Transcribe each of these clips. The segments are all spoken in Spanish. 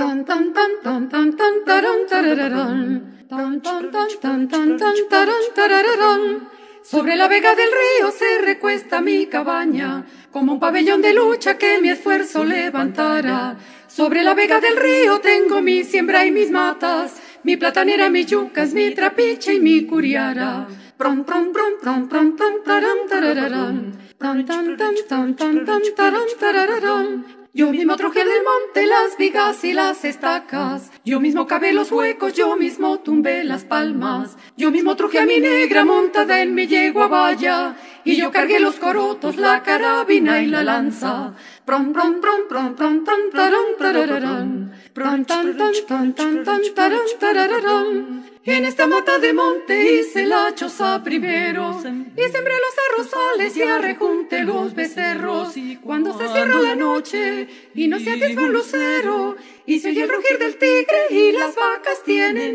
Tan tan tan tan tan tan taran tarararán. Tan tan tan tan tan tan taran tarararán. Sobre la vega del río se recuesta mi cabaña, como un pabellón de lucha que mi esfuerzo levantara. Sobre la vega del río tengo mi siembra y mis matas, mi platanera, mis yucas, mi trapiche y mi curiara. Pron, pron, pron, pron, pron, pron, taran, tarararán. Tan, tan, tan, tan, tan, tan, taran, tarararán. Yo mismo truje del monte las vigas y las estacas, yo mismo cavé los huecos, yo mismo tumbé las palmas, yo mismo truje a mi negra montada en mi yegua valla, y yo cargué los corotos, la carabina y la lanza. Pron, pron, pron, pron, pron, pron, taran, tarararán. Pron, tan, tan, tan, tan, tan, taran, tarararán. En esta mata de monte hice la choza primero, y sembré los arrozales y arrejunté los becerros. Cuando se cierra la noche y no se atisba un lucero, y se oye el rugir del tigre y las vacas tienen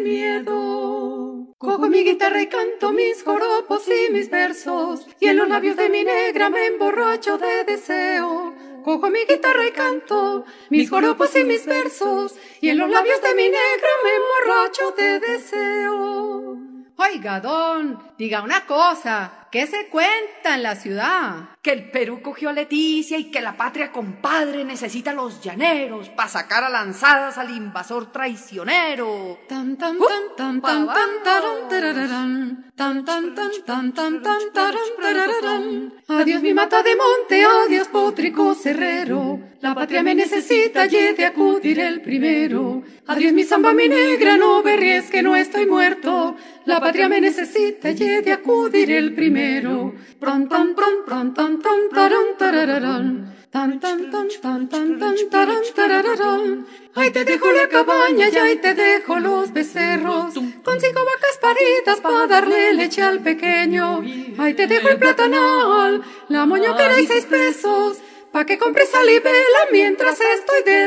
miedo. Cojo mi guitarra y canto mis joropos y mis versos, y en los labios de mi negra me emborracho de deseo. Cojo mi guitarra y canto mis joropos y mis versos, y en los labios de mi negra me emborracho de deseo. Oiga, don, diga una cosa, ¿qué se cuenta en la ciudad? Que el Perú cogió a Leticia y que la patria compadre necesita a los llaneros para sacar a lanzadas al invasor traicionero. Tan tan tan tan tan tan taran tarararán. Tan tan tan tan tan tan taran tarararán. Adiós mi mata de monte, adiós pótrico cerrero. La patria me necesita y he de acudir el primero. Adiós mi samba, mi negra, no berries que no estoy muerto. La patria me necesita y he de acudir el primero. Pron tan pron pron tan tan taran tarararán. Tan tan tan tan tan tan taran tarararán. Ahí te dejo la cabaña y ahí te dejo los becerros, con 5 vacas paridas para darle leche al pequeño. Ahí te dejo el platanal, la moñoquera y 6 pesos, pa' que compres sal y vela mientras estoy de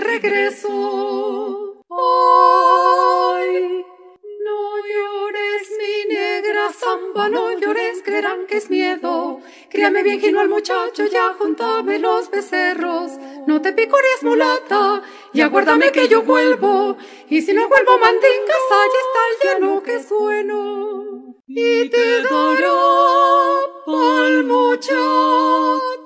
regreso. Ay, no llores, mi negra zamba, no llores, creerán que es miedo. Críame bien gino al muchacho, ya juntame los becerros. No te picories, mulata, y aguárdame que yo vuelvo. Y si no vuelvo, mandingas, allí está el llano que es bueno. Y te dará pa'l muchacho